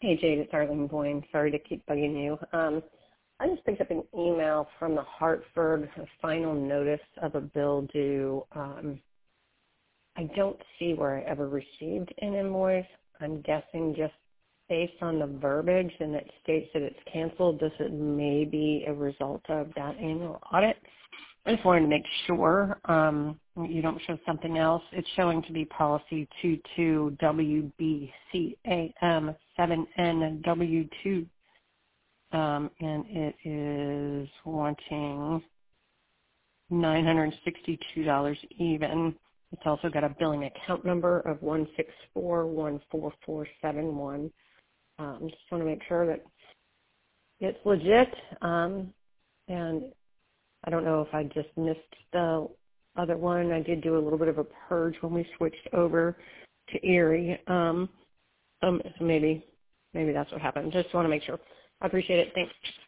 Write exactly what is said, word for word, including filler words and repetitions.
Hey, Jade, it's Arlene Boyne. Sorry to keep bugging you. Um, I just picked up an email from the Hartford, a final notice of a bill due. Um, I don't see where I ever received an invoice. I'm guessing just based on the verbiage and it states that it's canceled, this it may be a result of that annual audit. I just wanted to make sure um, you don't show something else. It's showing to be policy two two W B C A M seven N W two, um, and it is wanting nine hundred sixty-two dollars even. It's also got a billing account number of one six four one four four seven one. Um, just want to make sure that it's legit, um, and I don't know if I just missed the other one. I did do a little bit of a purge when we switched over to Erie. Um, um, so maybe, maybe that's what happened. Just want to make sure. I appreciate it. Thanks.